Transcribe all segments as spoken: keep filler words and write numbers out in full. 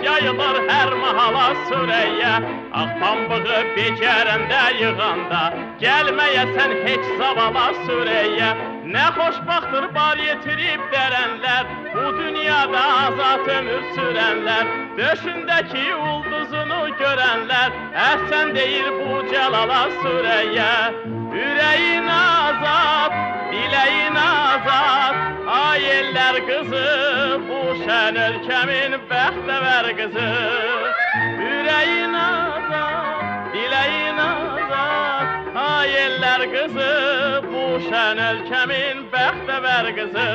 yayılır her mahala süreye. Ah pambığı becərəndə yığanda, gəlməyəsən heç zavala süreye. Ne xoşbaxtır bar yetirib dərənlər, bu dünyada azad ömür sürənlər, döşündəki ulduzunu görənlər, əhsən deyir bu cəlala süreye. Ürəyin azad, diləyin azad, ay eller qızı, bu şən ölkəmin bəxtəvər qızı. Ürəyin azad, diləyin azad, ay eller qızı, bu şən ölkəmin bəxtəvər qızı.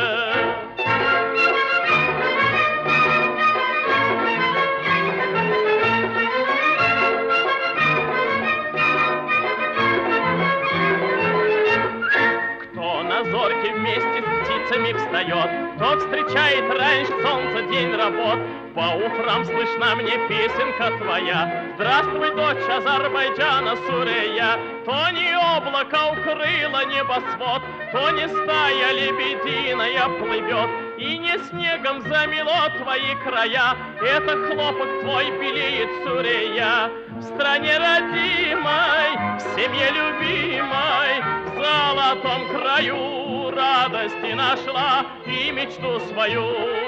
Зорки вместе с птицами встает, тот встречает раньше солнца день работ. По утрам слышна мне песенка твоя: здравствуй, дочь Азербайджана, Сурея. То не облако укрыло небосвод, то не стая лебединая плывет, и не снегом замело твои края, это хлопок твой белеет, Сурея. В стране родимой, в семье любимой, в золотом краю радости нашла и мечту свою.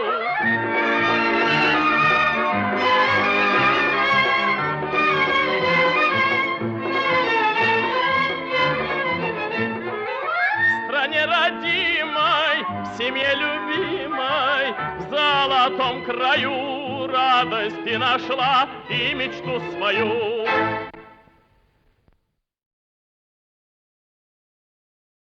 В стране родимой, в семье любимой, в золотом краю радости нашла и мечту свою.